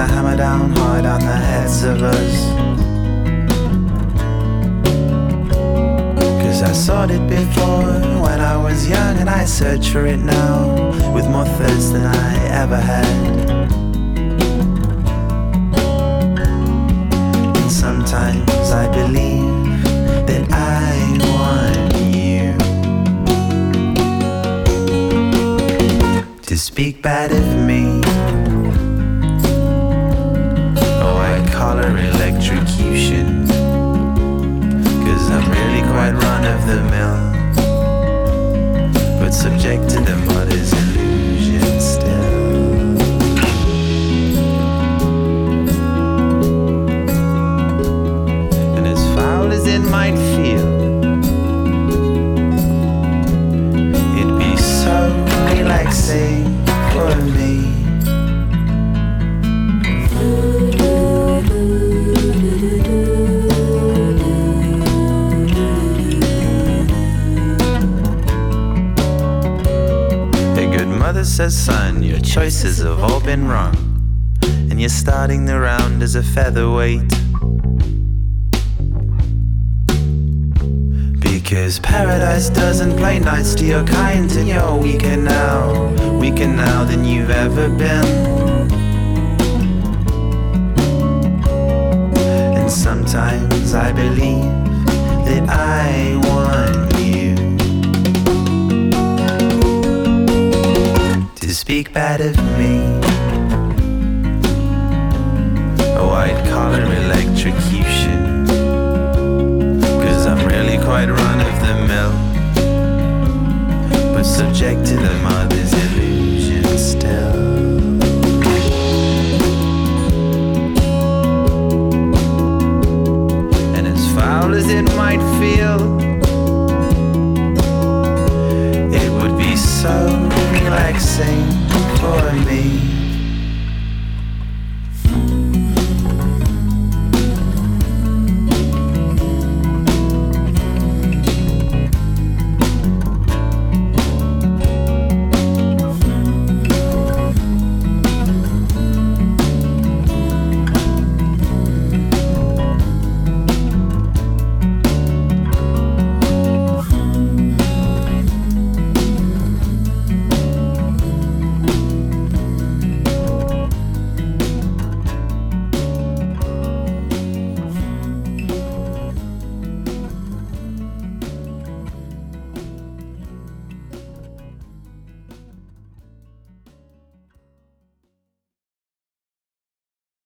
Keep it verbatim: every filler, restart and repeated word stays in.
gonna hammer down hard on the heads of us. Cause I sought it before when I was young, and I search for it now with more thirst than I ever had. And sometimes I believe that I want you to speak bad of me. Oh, I call her electrocution, cause I'm really quite run of the mill, but subject to the mother's illusion still. And as foul as it might feel, it'd be so relaxing for me. Mother says, son, your choices have all been wrong, and you're starting the round as a featherweight. Because paradise doesn't play nice to your kind, and you're weaker now, weaker now than you've ever been. And sometimes I believe that I want you to speak bad of me. Oh, I'd call her electrocution, cause I'm really quite run of the mill, but subject to the mind.